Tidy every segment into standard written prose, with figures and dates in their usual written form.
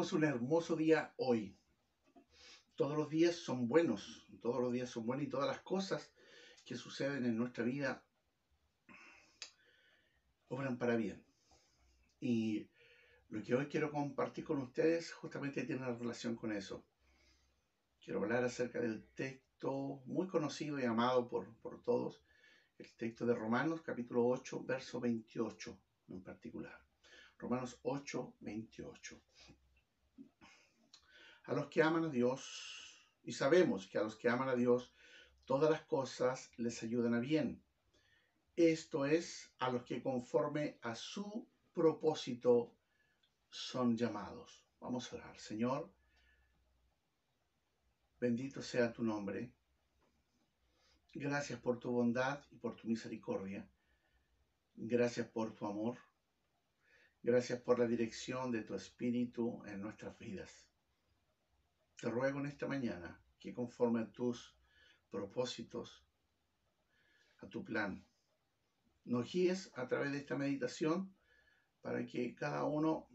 Tenemos un hermoso día hoy. Todos los días son buenos, y todas las cosas que suceden en nuestra vida obran para bien. Y lo que hoy quiero compartir con ustedes justamente tiene una relación con eso. Quiero hablar acerca del texto muy conocido y amado por todos, el texto de Romanos capítulo 8, verso 28 en particular. Romanos 8, 28. A los que aman a Dios, y sabemos que a los que aman a Dios, todas las cosas les ayudan a bien. Esto es, a los que conforme a su propósito son llamados. Vamos a orar. Señor, bendito sea tu nombre. Gracias por tu bondad y por tu misericordia. Gracias por tu amor. Gracias por la dirección de tu Espíritu en nuestras vidas. Te ruego en esta mañana que conforme a tus propósitos, a tu plan, nos guíes a través de esta meditación para que cada uno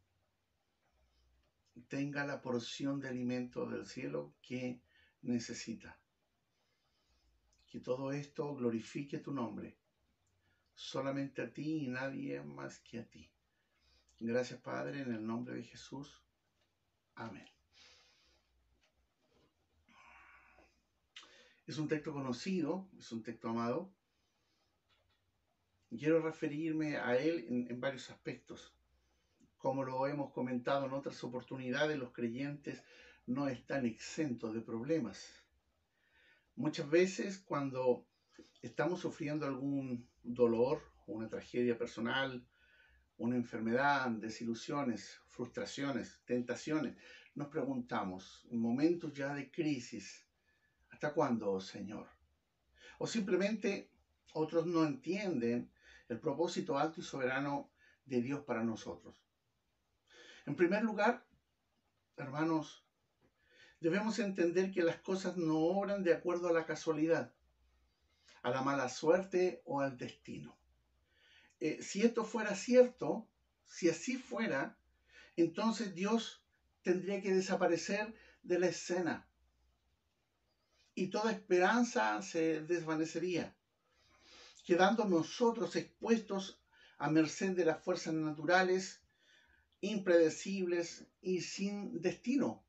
tenga la porción de alimento del cielo que necesita. Que todo esto glorifique tu nombre, solamente a ti y nadie más que a ti. Gracias, Padre, en el nombre de Jesús. Amén. Es un texto conocido, es un texto amado. Quiero referirme a él en varios aspectos. Como lo hemos comentado en otras oportunidades, los creyentes no están exentos de problemas. Muchas veces cuando estamos sufriendo algún dolor, una tragedia personal, una enfermedad, desilusiones, frustraciones, tentaciones, nos preguntamos, en momentos ya de crisis, ¿hasta cuándo, Señor? O simplemente otros no entienden el propósito alto y soberano de Dios para nosotros. En primer lugar, hermanos, debemos entender que las cosas no obran de acuerdo a la casualidad, a la mala suerte o al destino. Si esto fuera cierto, si así fuera, entonces Dios tendría que desaparecer de la escena y toda esperanza se desvanecería, quedando nosotros expuestos a merced de las fuerzas naturales, impredecibles y sin destino.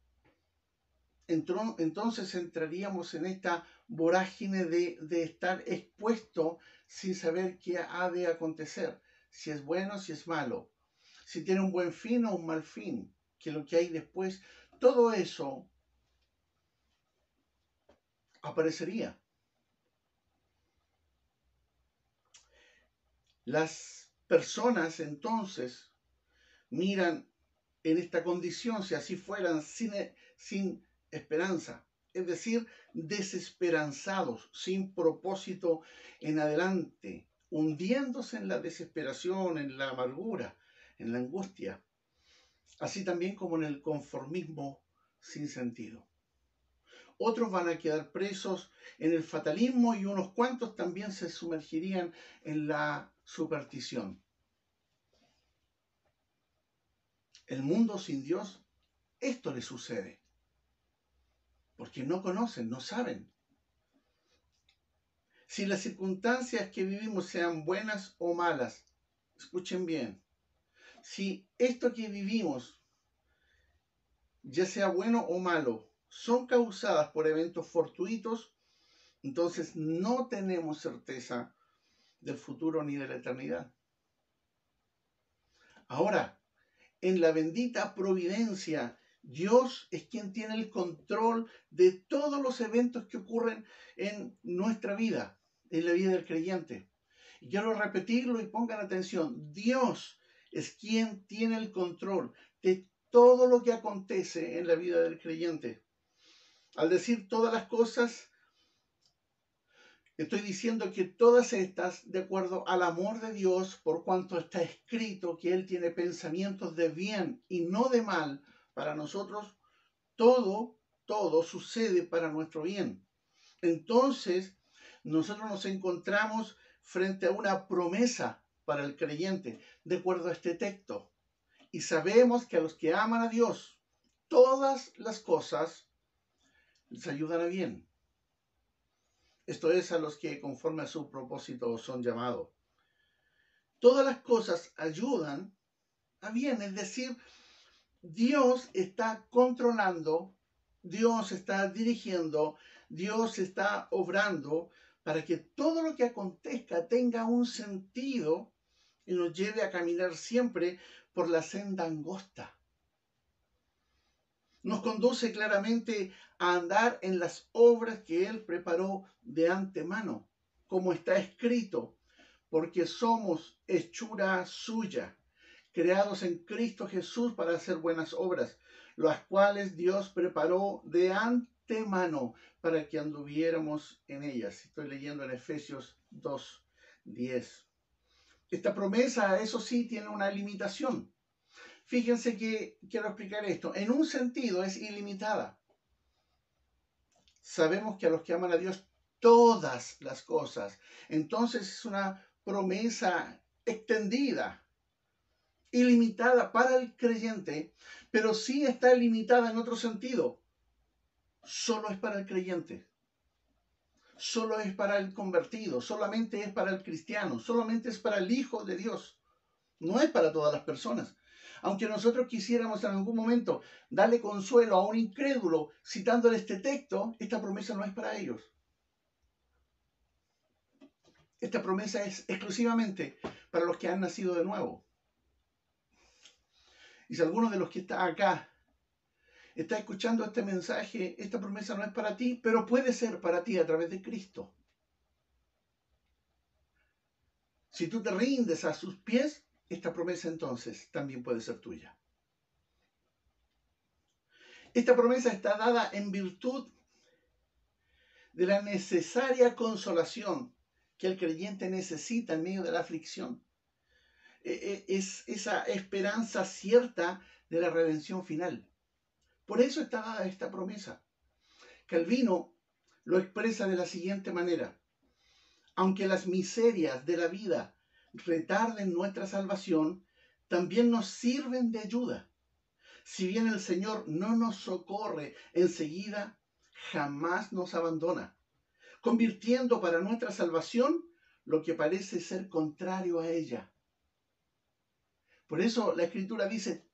Entonces entraríamos en esta vorágine de estar expuesto sin saber qué ha de acontecer, si es bueno, si es malo, si tiene un buen fin o un mal fin, que lo que hay después, todo eso aparecería. Las personas entonces miran en esta condición, si así fueran, sin esperanza, es decir, desesperanzados, sin propósito en adelante, hundiéndose en la desesperación, en la amargura, en la angustia, así también como en el conformismo sin sentido. Otros van a quedar presos en el fatalismo y unos cuantos también se sumergirían en la superstición. El mundo sin Dios, esto le sucede. Porque no conocen, no saben. Si las circunstancias que vivimos sean buenas o malas, escuchen bien, si esto que vivimos, ya sea bueno o malo, son causadas por eventos fortuitos, entonces no tenemos certeza del futuro ni de la eternidad. Ahora, en la bendita providencia, Dios es quien tiene el control de todos los eventos que ocurren en nuestra vida, en la vida del creyente. Y quiero repetirlo y pongan atención. Dios es quien tiene el control de todo lo que acontece en la vida del creyente. Al decir todas las cosas, estoy diciendo que todas estas, de acuerdo al amor de Dios, por cuanto está escrito que Él tiene pensamientos de bien y no de mal para nosotros, todo sucede para nuestro bien. Entonces, nosotros nos encontramos frente a una promesa para el creyente, de acuerdo a este texto. Y sabemos que a los que aman a Dios, todas las cosas les ayudan a bien. Esto es, a los que conforme a su propósito son llamados. Todas las cosas ayudan a bien, es decir, Dios está controlando, Dios está dirigiendo, Dios está obrando para que todo lo que acontezca tenga un sentido y nos lleve a caminar siempre por la senda angosta. Nos conduce claramente a andar en las obras que Él preparó de antemano, como está escrito, porque somos hechura suya, creados en Cristo Jesús para hacer buenas obras, las cuales Dios preparó de antemano para que anduviéramos en ellas. Estoy leyendo en Efesios 2:10. Esta promesa, eso sí, tiene una limitación. Fíjense que quiero explicar esto. En un sentido es ilimitada. Sabemos que a los que aman a Dios, todas las cosas. Entonces es una promesa extendida, ilimitada para el creyente, pero sí está limitada en otro sentido. Solo es para el creyente. Solo es para el convertido. Solamente es para el cristiano. Solamente es para el Hijo de Dios. No es para todas las personas. Aunque nosotros quisiéramos en algún momento darle consuelo a un incrédulo citándole este texto, esta promesa no es para ellos. Esta promesa es exclusivamente para los que han nacido de nuevo. Y si alguno de los que está acá está escuchando este mensaje, esta promesa no es para ti, pero puede ser para ti a través de Cristo. Si tú te rindes a sus pies, esta promesa entonces también puede ser tuya. Esta promesa está dada en virtud de la necesaria consolación que el creyente necesita en medio de la aflicción. Es esa esperanza cierta de la redención final. Por eso está dada esta promesa. Calvino lo expresa de la siguiente manera: aunque las miserias de la vida retarden nuestra salvación, también nos sirven de ayuda. Si bien el Señor no nos socorre enseguida, jamás nos abandona, convirtiendo para nuestra salvación lo que parece ser contrario a ella. Por eso la Escritura dice,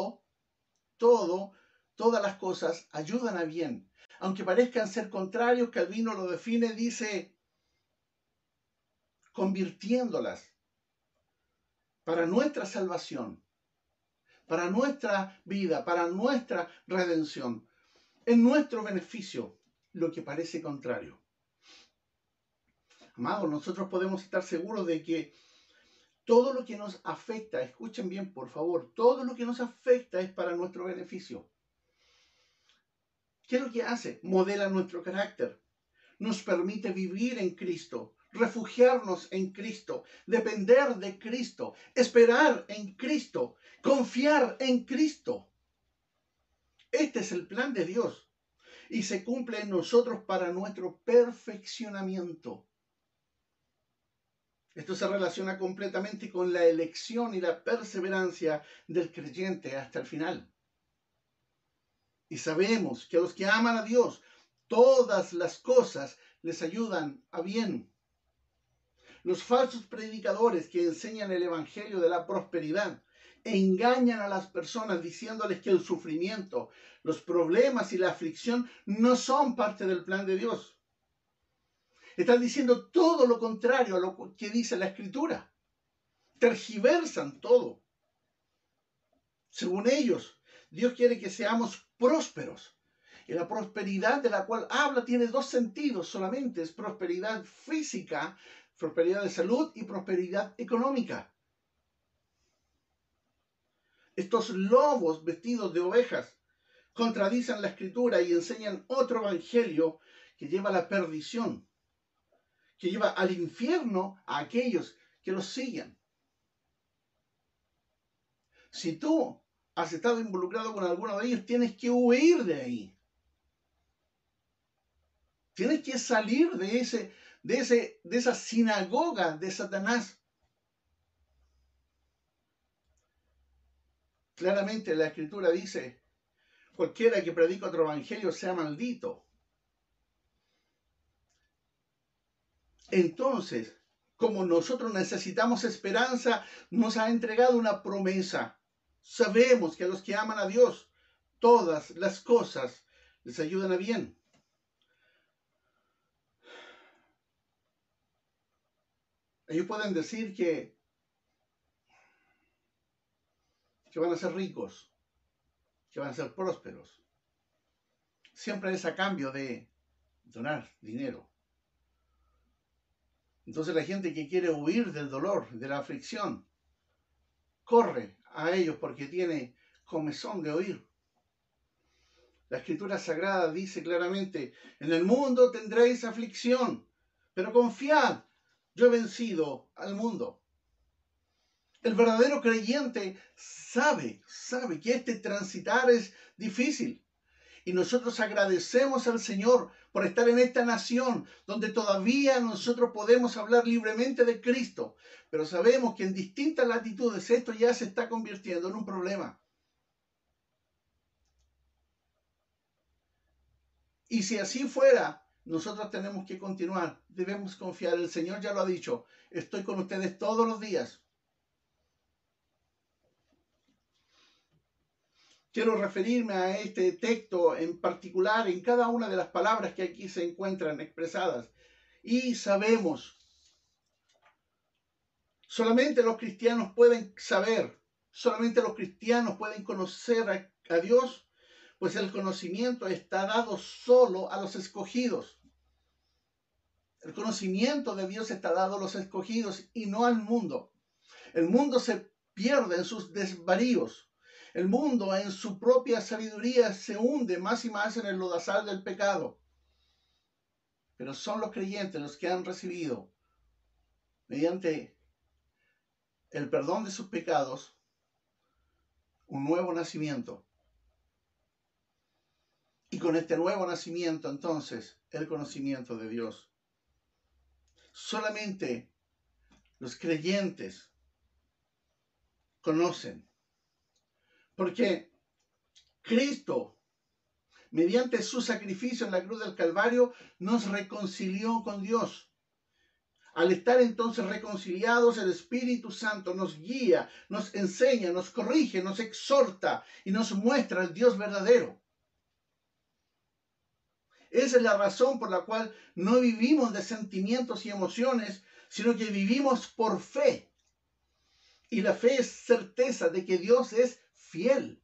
todas las cosas ayudan a bien. Aunque parezcan ser contrarios, Calvino lo define, dice, convirtiéndolas para nuestra salvación, para nuestra vida, para nuestra redención, en nuestro beneficio, lo que parece contrario. Amados, nosotros podemos estar seguros de que todo lo que nos afecta, escuchen bien por favor, todo lo que nos afecta es para nuestro beneficio. ¿Qué es lo que hace? Modela nuestro carácter, nos permite vivir en Cristo, refugiarnos en Cristo, depender de Cristo, esperar en Cristo, confiar en Cristo. Este es el plan de Dios y se cumple en nosotros para nuestro perfeccionamiento. Esto se relaciona completamente con la elección y la perseverancia del creyente hasta el final. Y sabemos que a los que aman a Dios, todas las cosas les ayudan a bien. Los falsos predicadores que enseñan el evangelio de la prosperidad engañan a las personas diciéndoles que el sufrimiento, los problemas y la aflicción no son parte del plan de Dios. Están diciendo todo lo contrario a lo que dice la Escritura. Tergiversan todo. Según ellos, Dios quiere que seamos prósperos. Y la prosperidad de la cual habla tiene dos sentidos solamente. Es prosperidad física, prosperidad de salud y prosperidad económica. Estos lobos vestidos de ovejas contradicen la Escritura y enseñan otro evangelio que lleva a la perdición, que lleva al infierno a aquellos que los siguen. Si tú has estado involucrado con alguno de ellos, tienes que huir de ahí. Tienes que salir de esa sinagoga de Satanás. Claramente la Escritura dice, cualquiera que predica otro evangelio sea maldito. Entonces, como nosotros necesitamos esperanza, nos ha entregado una promesa. Sabemos que a los que aman a Dios, todas las cosas les ayudan a bien. Ellos pueden decir que van a ser ricos, que van a ser prósperos. Siempre es a cambio de donar dinero. Entonces la gente que quiere huir del dolor, de la aflicción, corre a ellos porque tiene comezón de oír. La Escritura Sagrada dice claramente, en el mundo tendréis aflicción, pero confiad, yo he vencido al mundo. El verdadero creyente sabe que este transitar es difícil. Y nosotros agradecemos al Señor por estar en esta nación donde todavía nosotros podemos hablar libremente de Cristo. Pero sabemos que en distintas latitudes esto ya se está convirtiendo en un problema. Y si así fuera, nosotros tenemos que continuar. Debemos confiar. El Señor ya lo ha dicho. Estoy con ustedes todos los días. Quiero referirme a este texto en particular, en cada una de las palabras que aquí se encuentran expresadas. Y sabemos, solamente los cristianos pueden saber, solamente los cristianos pueden conocer a Dios, pues el conocimiento está dado solo a los escogidos. El conocimiento de Dios está dado a los escogidos y no al mundo. El mundo se pierde en sus desvaríos. El mundo en su propia sabiduría se hunde más y más en el lodazal del pecado. Pero son los creyentes los que han recibido, mediante el perdón de sus pecados, un nuevo nacimiento. Y con este nuevo nacimiento, entonces, el conocimiento de Dios. Solamente los creyentes conocen. Porque Cristo, mediante su sacrificio en la cruz del Calvario, nos reconcilió con Dios. Al estar entonces reconciliados, el Espíritu Santo nos guía, nos enseña, nos corrige, nos exhorta y nos muestra el Dios verdadero. Esa es la razón por la cual no vivimos de sentimientos y emociones, sino que vivimos por fe. Y la fe es certeza de que Dios es fiel.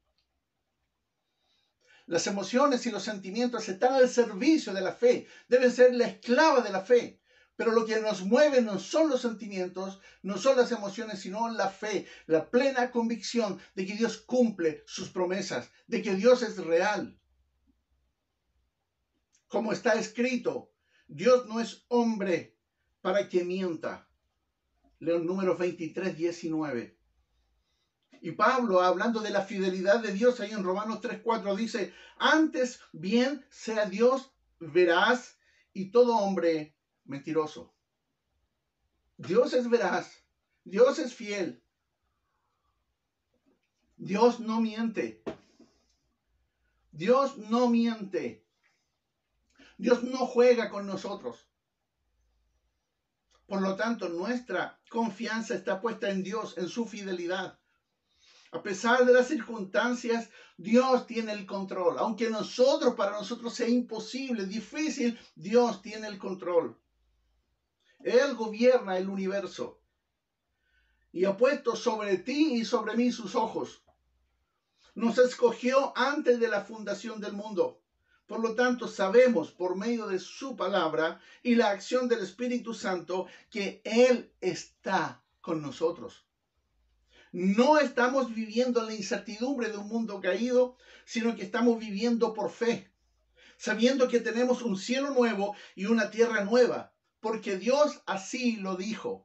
Las emociones y los sentimientos están al servicio de la fe, deben ser la esclava de la fe. Pero lo que nos mueve no son los sentimientos, no son las emociones, sino la fe, la plena convicción de que Dios cumple sus promesas, de que Dios es real. Como está escrito, Dios no es hombre para que mienta. Leo Números 23, 19. Y Pablo, hablando de la fidelidad de Dios, ahí en Romanos 3:4 dice, antes bien sea Dios veraz y todo hombre mentiroso. Dios es veraz, Dios es fiel, Dios no miente, Dios no miente, Dios no juega con nosotros. Por lo tanto, nuestra confianza está puesta en Dios, en su fidelidad. A pesar de las circunstancias, Dios tiene el control. Aunque para nosotros sea imposible, difícil, Dios tiene el control. Él gobierna el universo y ha puesto sobre ti y sobre mí sus ojos. Nos escogió antes de la fundación del mundo. Por lo tanto, sabemos por medio de su palabra y la acción del Espíritu Santo que Él está con nosotros. No estamos viviendo en la incertidumbre de un mundo caído, sino que estamos viviendo por fe, sabiendo que tenemos un cielo nuevo y una tierra nueva, porque Dios así lo dijo.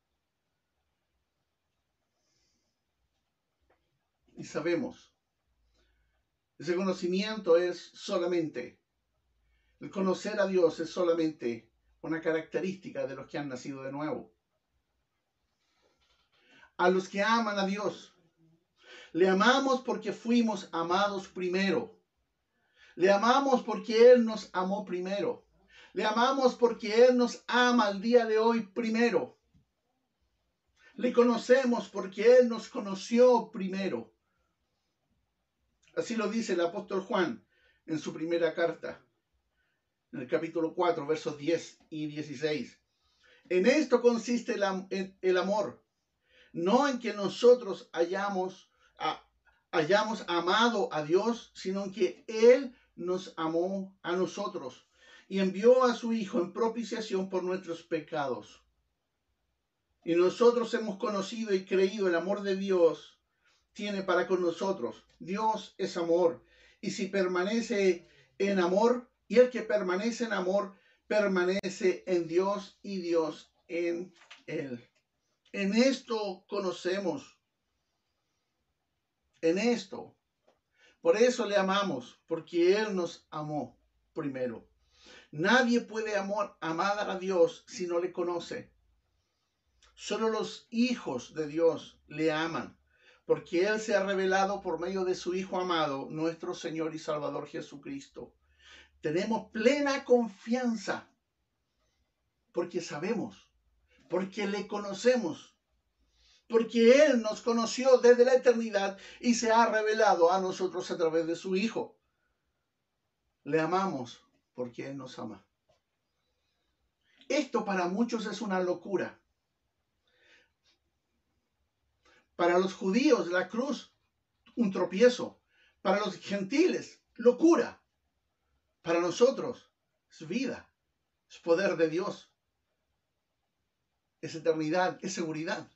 Y sabemos, ese conocimiento es solamente, el conocer a Dios es solamente una característica de los que han nacido de nuevo. A los que aman a Dios, Le amamos porque fuimos amados primero. Le amamos porque Él nos amó primero. Le amamos porque Él nos ama al día de hoy primero. Le conocemos porque Él nos conoció primero. Así lo dice el apóstol Juan en su primera carta, en el capítulo 4, versos 10 y 16. En esto consiste el amor, no en que nosotros hayamos amado a Dios, sino en que Él nos amó a nosotros y envió a su Hijo en propiciación por nuestros pecados. Y nosotros hemos conocido y creído el amor de Dios tiene para con nosotros. Dios es amor, y si permanece en amor, y el que permanece en amor, permanece en Dios y Dios en él. En esto conocemos, en esto. Por eso le amamos, porque Él nos amó primero. Nadie puede amar a Dios si no le conoce. Solo los hijos de Dios le aman, porque Él se ha revelado por medio de su Hijo amado, nuestro Señor y Salvador Jesucristo. Tenemos plena confianza, porque sabemos, porque le conocemos, porque Él nos conoció desde la eternidad y se ha revelado a nosotros a través de su Hijo. Le amamos porque Él nos ama. Esto para muchos es una locura. Para los judíos, la cruz, un tropiezo. Para los gentiles, locura. Para nosotros, es vida, es poder de Dios, es eternidad, es seguridad.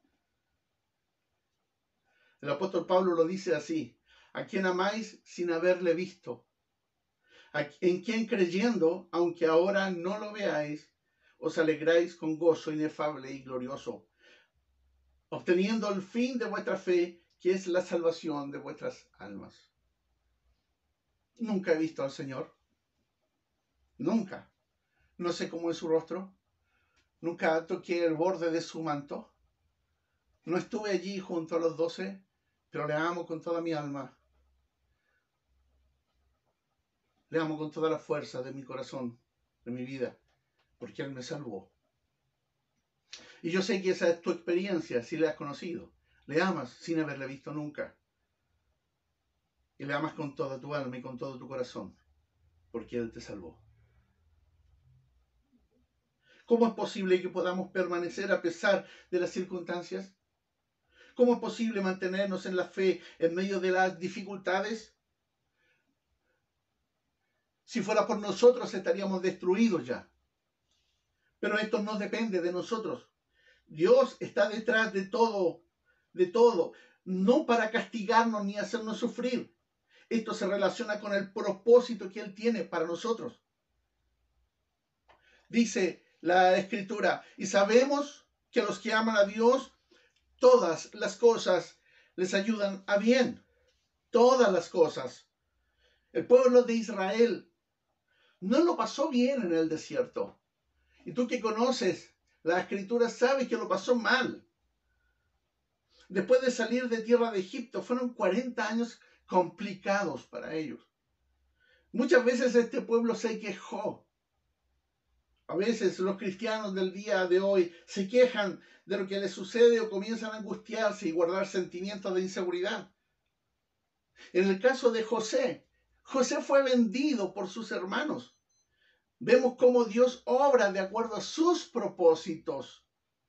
El apóstol Pablo lo dice así: a quien amáis sin haberle visto, en quien creyendo, aunque ahora no lo veáis, os alegráis con gozo inefable y glorioso, obteniendo el fin de vuestra fe, que es la salvación de vuestras almas. Nunca he visto al Señor. Nunca. No sé cómo es su rostro. Nunca toqué el borde de su manto. No estuve allí junto a los 12, pero le amo con toda mi alma. Le amo con toda la fuerza de mi corazón, de mi vida, porque Él me salvó. Y yo sé que esa es tu experiencia si le has conocido. Le amas sin haberle visto nunca. Y le amas con toda tu alma y con todo tu corazón, porque Él te salvó. ¿Cómo es posible que podamos permanecer a pesar de las circunstancias? ¿Cómo es posible mantenernos en la fe en medio de las dificultades? Si fuera por nosotros estaríamos destruidos ya. Pero esto no depende de nosotros. Dios está detrás de todo, no para castigarnos ni hacernos sufrir. Esto se relaciona con el propósito que Él tiene para nosotros. Dice la Escritura, y sabemos que a los que aman a Dios, todas las cosas les ayudan a bien. Todas las cosas. El pueblo de Israel no lo pasó bien en el desierto. Y tú que conoces la Escritura sabes que lo pasó mal. Después de salir de tierra de Egipto, fueron 40 años complicados para ellos. Muchas veces este pueblo se quejó. A veces los cristianos del día de hoy se quejan de lo que les sucede o comienzan a angustiarse y guardar sentimientos de inseguridad. En el caso de José, José fue vendido por sus hermanos. Vemos cómo Dios obra de acuerdo a sus propósitos.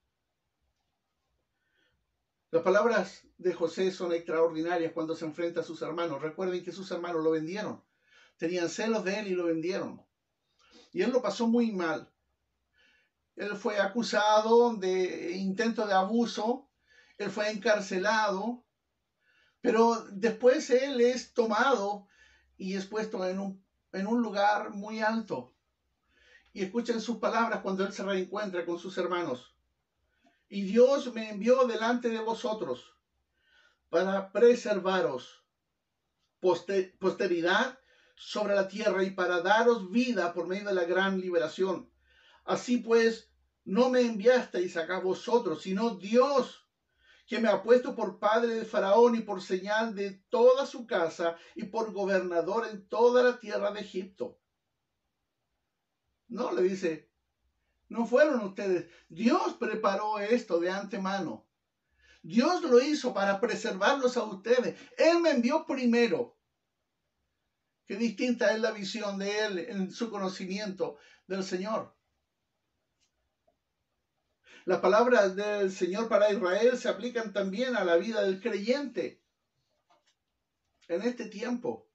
Las palabras de José son extraordinarias cuando se enfrenta a sus hermanos. Recuerden que sus hermanos lo vendieron. Tenían celos de él y lo vendieron. Y él lo pasó muy mal. Él fue acusado de intento de abuso. Él fue encarcelado. Pero después él es tomado y es puesto en un lugar muy alto. Y escuchen sus palabras cuando él se reencuentra con sus hermanos. Y Dios me envió delante de vosotros para preservaros posteridad sobre la tierra y para daros vida por medio de la gran liberación. Así pues, no me enviasteis acá vosotros, sino Dios, que me ha puesto por padre de Faraón y por señal de toda su casa y por gobernador en toda la tierra de Egipto. No, le dice, no fueron ustedes. Dios preparó esto de antemano. Dios lo hizo para preservarlos a ustedes. Él me envió primero. Qué distinta es la visión de Él en su conocimiento del Señor. Las palabras del Señor para Israel se aplican también a la vida del creyente en este tiempo.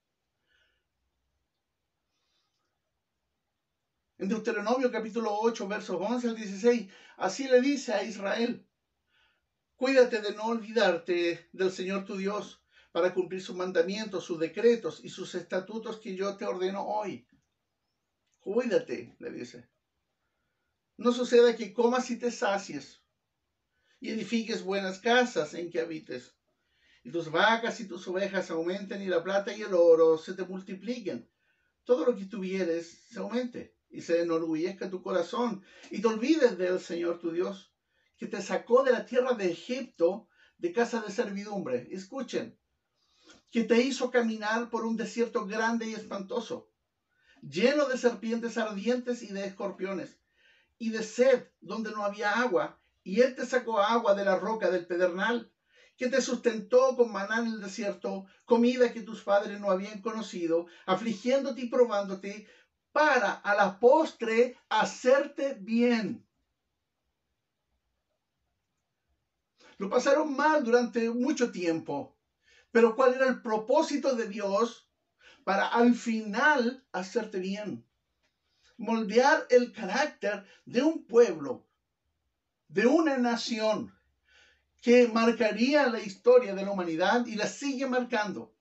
En Deuteronomio capítulo 8, versos 11 al 16, así le dice a Israel: cuídate de no olvidarte del Señor tu Dios para cumplir sus mandamientos, sus decretos y sus estatutos que yo te ordeno hoy. Cuídate, le dice. No suceda que comas y te sacies y edifiques buenas casas en que habites, y tus vacas y tus ovejas aumenten, y la plata y el oro se te multipliquen. Todo lo que tuvieres se aumente, y se enorgullezca tu corazón, y te olvides del Señor tu Dios, que te sacó de la tierra de Egipto, de casa de servidumbre. Escuchen, que te hizo caminar por un desierto grande y espantoso, lleno de serpientes ardientes y de escorpiones, y de sed donde no había agua, y Él te sacó agua de la roca del pedernal, que te sustentó con maná en el desierto, comida que tus padres no habían conocido, afligiéndote y probándote, para a la postre hacerte bien. Lo pasaron mal durante mucho tiempo, pero ¿cuál era el propósito de Dios? Para al final hacerte bien. Moldear el carácter de un pueblo, de una nación, que marcaría la historia de la humanidad y la sigue marcando.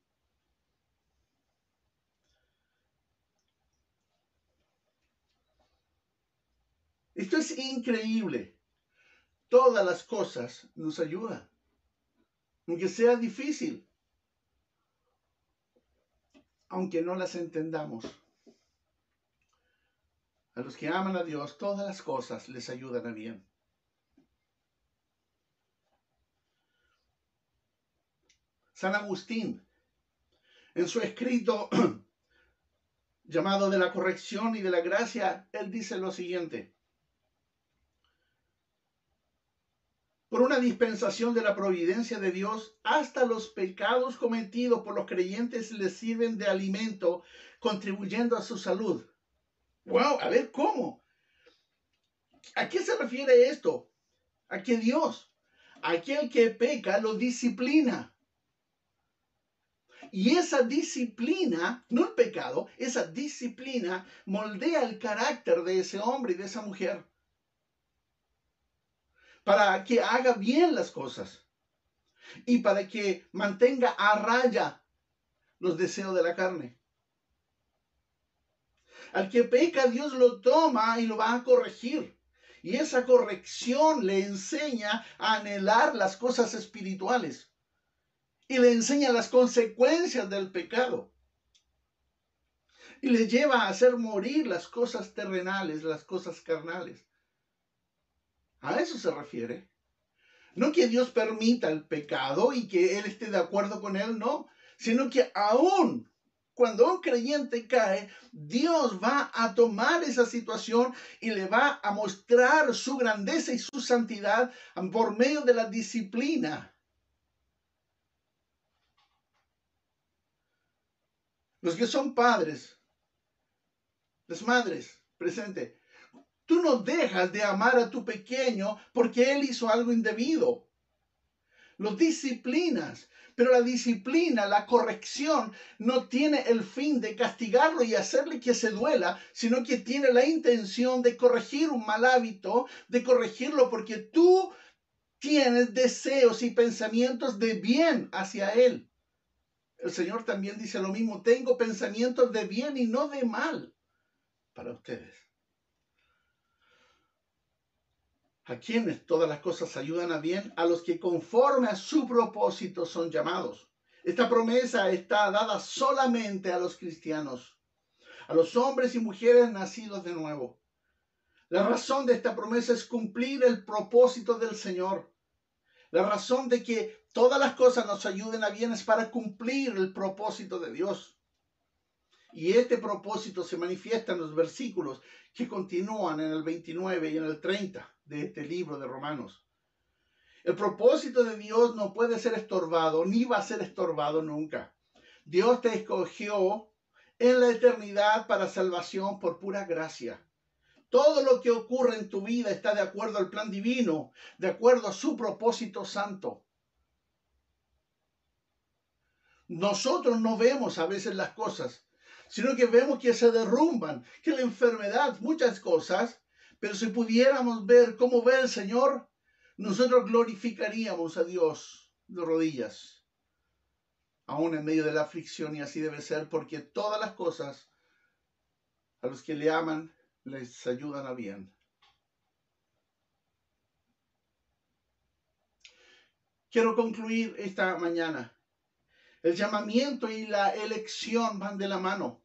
Esto es increíble. Todas las cosas nos ayudan, aunque sea difícil, aunque no las entendamos. A los que aman a Dios, todas las cosas les ayudan a bien. San Agustín, en su escrito llamado de la corrección y de la gracia, él dice lo siguiente: por una dispensación de la providencia de Dios, hasta los pecados cometidos por los creyentes les sirven de alimento, contribuyendo a su salud. ¡Wow! A ver, ¿cómo? ¿A qué se refiere esto? A que Dios, aquel que peca, lo disciplina. Y esa disciplina, no el pecado, esa disciplina moldea el carácter de ese hombre y de esa mujer, para que haga bien las cosas y para que mantenga a raya los deseos de la carne. Al que peca, Dios lo toma y lo va a corregir. Y esa corrección le enseña a anhelar las cosas espirituales. Y le enseña las consecuencias del pecado. Y le lleva a hacer morir las cosas terrenales, las cosas carnales. A eso se refiere. No que Dios permita el pecado y que Él esté de acuerdo con él, no. Sino que aún cuando un creyente cae, Dios va a tomar esa situación y le va a mostrar su grandeza y su santidad por medio de la disciplina. Los que son padres, las madres, presente, tú no dejas de amar a tu pequeño porque él hizo algo indebido. Lo disciplinas, pero la disciplina, la corrección, no tiene el fin de castigarlo y hacerle que se duela, sino que tiene la intención de corregir un mal hábito, de corregirlo porque tú tienes deseos y pensamientos de bien hacia él. El Señor también dice lo mismo: tengo pensamientos de bien y no de mal para ustedes. ¿A quienes todas las cosas ayudan a bien? A los que conforme a su propósito son llamados. Esta promesa está dada solamente a los cristianos, a los hombres y mujeres nacidos de nuevo. La razón de esta promesa es cumplir el propósito del Señor. La razón de que todas las cosas nos ayuden a bien es para cumplir el propósito de Dios. Y este propósito se manifiesta en los versículos que continúan en el 29 y en el 30 de este libro de Romanos. El propósito de Dios no puede ser estorbado, ni va a ser estorbado nunca. Dios te escogió en la eternidad para salvación por pura gracia. Todo lo que ocurre en tu vida está de acuerdo al plan divino, de acuerdo a su propósito santo. Nosotros no vemos a veces las cosas, sino que vemos que se derrumban, que la enfermedad, muchas cosas, pero si pudiéramos ver cómo ve el Señor, nosotros glorificaríamos a Dios de rodillas, aún en medio de la aflicción, y así debe ser, porque todas las cosas a los que le aman les ayudan a bien. Quiero concluir esta mañana. El llamamiento y la elección van de la mano.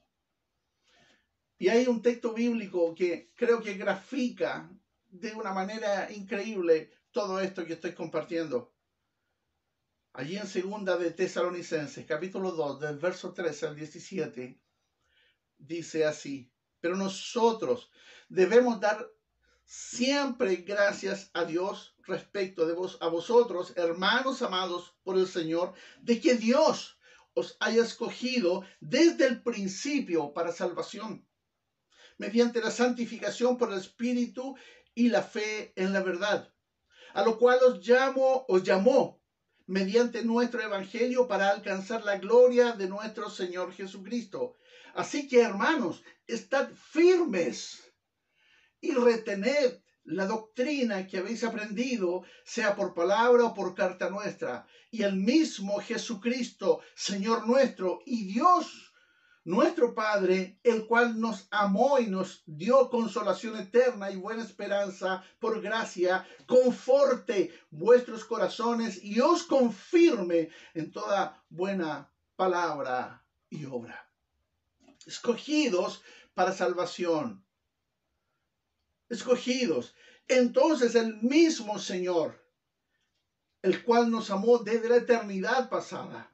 Y hay un texto bíblico que creo que grafica de una manera increíble todo esto que estoy compartiendo. Allí en segunda de Tesalonicenses, capítulo 2, del verso 13 al 17, dice así: pero nosotros debemos dar siempre gracias a Dios respecto de a vosotros, hermanos amados por el Señor, de que Dios os haya escogido desde el principio para salvación, mediante la santificación por el Espíritu y la fe en la verdad, a lo cual os llamó mediante nuestro Evangelio para alcanzar la gloria de nuestro Señor Jesucristo. Así que, hermanos, estad firmes y retened la doctrina que habéis aprendido, sea por palabra o por carta nuestra, y el mismo Jesucristo, Señor nuestro, y Dios nuestro Padre, el cual nos amó y nos dio consolación eterna y buena esperanza por gracia, conforte vuestros corazones y os confirme en toda buena palabra y obra. Escogidos para salvación. Escogidos. Entonces el mismo Señor, el cual nos amó desde la eternidad pasada,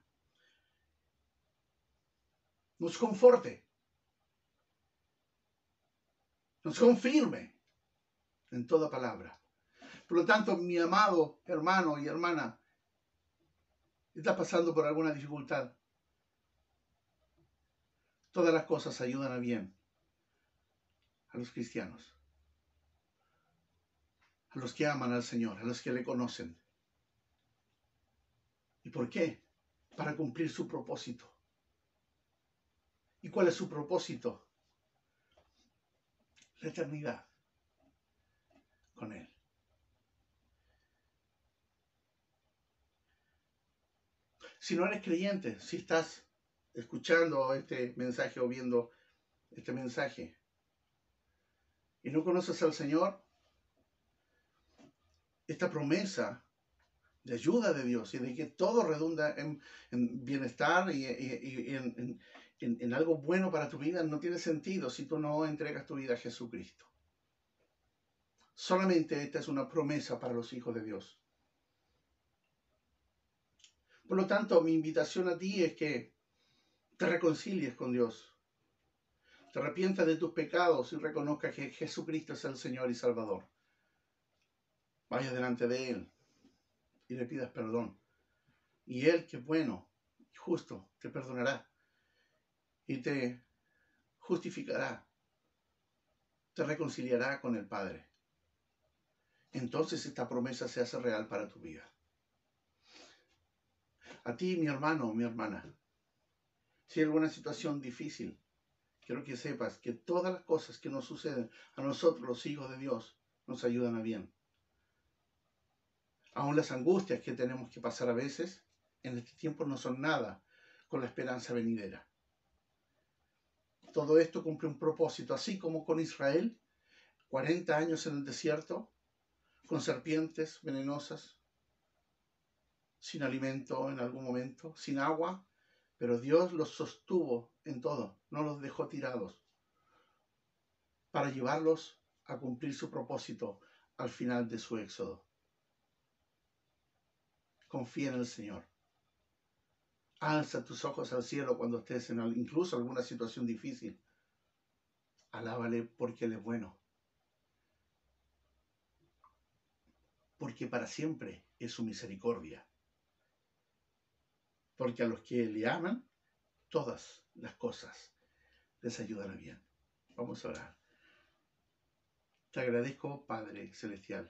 nos conforte, nos confirme en toda palabra. Por lo tanto, mi amado hermano y hermana, ¿estás pasando por alguna dificultad? Todas las cosas ayudan a bien a los cristianos, a los que aman al Señor, a los que le conocen. ¿Y por qué? Para cumplir su propósito. ¿Y cuál es su propósito? La eternidad con Él. Si no eres creyente, si estás escuchando este mensaje o viendo este mensaje y no conoces al Señor, esta promesa de ayuda de Dios y de que todo redunda en bienestar y en algo bueno para tu vida no tiene sentido si tú no entregas tu vida a Jesucristo. Solamente esta es una promesa para los hijos de Dios. Por lo tanto, mi invitación a ti es que te reconcilies con Dios, te arrepientas de tus pecados y reconozcas que Jesucristo es el Señor y Salvador. Vaya delante de Él y le pidas perdón. Y Él, que es bueno y justo, te perdonará y te justificará, te reconciliará con el Padre. Entonces esta promesa se hace real para tu vida. A ti, mi hermano o mi hermana, si hay alguna situación difícil, quiero que sepas que todas las cosas que nos suceden a nosotros, los hijos de Dios, nos ayudan a bien. Aún las angustias que tenemos que pasar a veces en este tiempo no son nada con la esperanza venidera. Todo esto cumple un propósito, así como con Israel, 40 años en el desierto, con serpientes venenosas, sin alimento en algún momento, sin agua, pero Dios los sostuvo en todo, no los dejó tirados, para llevarlos a cumplir su propósito al final de su éxodo. confía en el Señor. Alza tus ojos al cielo cuando estés en incluso alguna situación difícil. Alábale porque Él es bueno. Porque para siempre es su misericordia. Porque a los que le aman, todas las cosas les ayudan a bien. Vamos a orar. Te agradezco, Padre Celestial,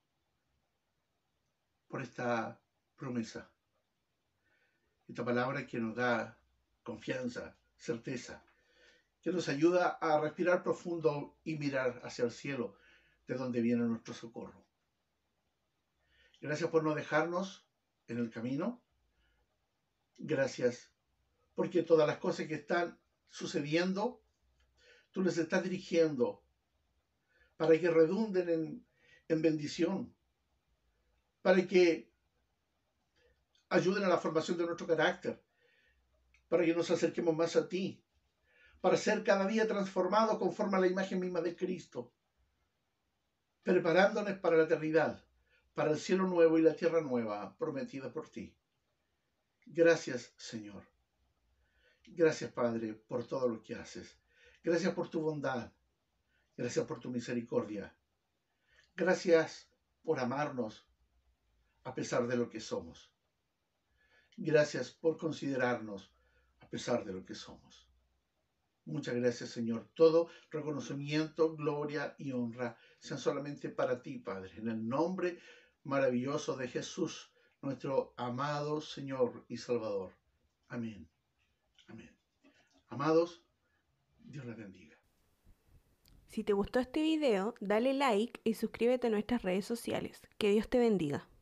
por esta promesa, esta palabra que nos da confianza, certeza, que nos ayuda a respirar profundo y mirar hacia el cielo, de donde viene nuestro socorro. Gracias por no dejarnos en el camino. Gracias porque todas las cosas que están sucediendo, tú les estás dirigiendo para que redunden en bendición, para que ayuden a la formación de nuestro carácter, para que nos acerquemos más a ti, para ser cada día transformados conforme a la imagen misma de Cristo, preparándonos para la eternidad, para el cielo nuevo y la tierra nueva prometida por ti. Gracias, Señor. Gracias, Padre, por todo lo que haces. Gracias por tu bondad. Gracias por tu misericordia. Gracias por amarnos a pesar de lo que somos. Gracias por considerarnos a pesar de lo que somos. Muchas gracias, Señor. Todo reconocimiento, gloria y honra sean solamente para ti, Padre. En el nombre maravilloso de Jesús, nuestro amado Señor y Salvador. Amén. Amén. Amados, Dios les bendiga. Si te gustó este video, dale like y suscríbete a nuestras redes sociales. Que Dios te bendiga.